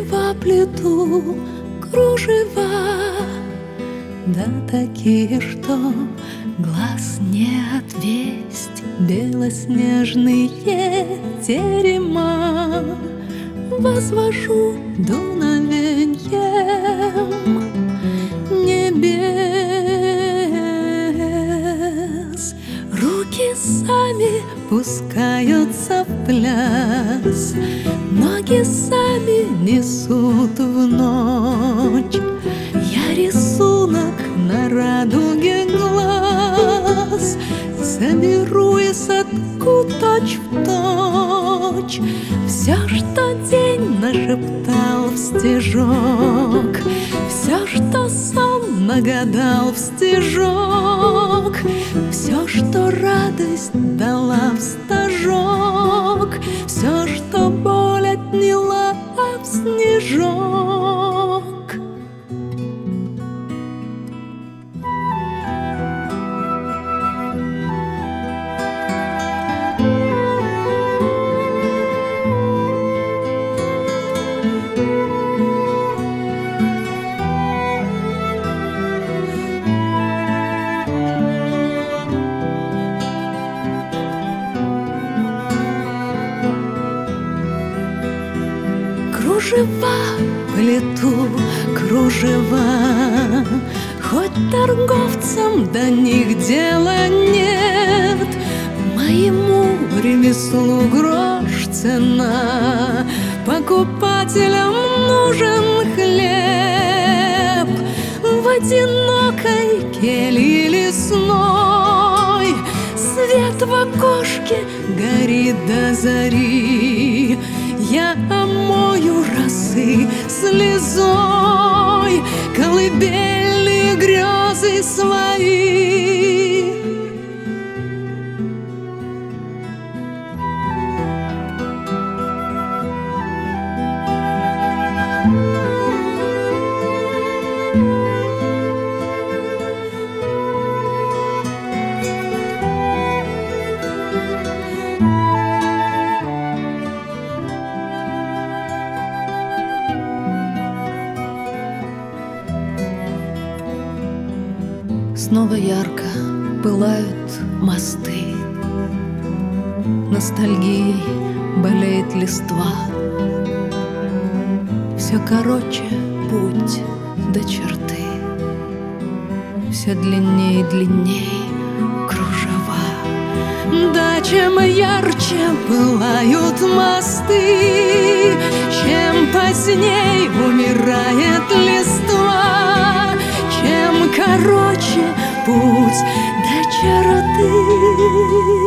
кружева плету, кружева, да такие, что глаз не отвесть. Белоснежные терема возвожу дуновеньем небес. Руки сами пускаются в пляс, ноги сами несут в ночь. Я рисунок на радуге глаз соберу и сотку точь в точь. Все, что день нашептал в стежок, все, что сон нагадал в стежок, все, что радость дала в стажок, все, что боль отняла в снежок. Кружева плету, кружева, хоть торговцам до них дела нет. Моему ремеслу грош цена, покупателям нужен хлеб. В одинокой келье лесной свет в окошке горит до зари. Я омою росы слезой колыбельные грезы свои. Снова ярко пылают мосты, ностальгией болеет листва. Все короче путь до черты, все длинней и длинней кружева. Да, чем ярче пылают мосты, чем поздней умирает листва, чем короче путь до черты.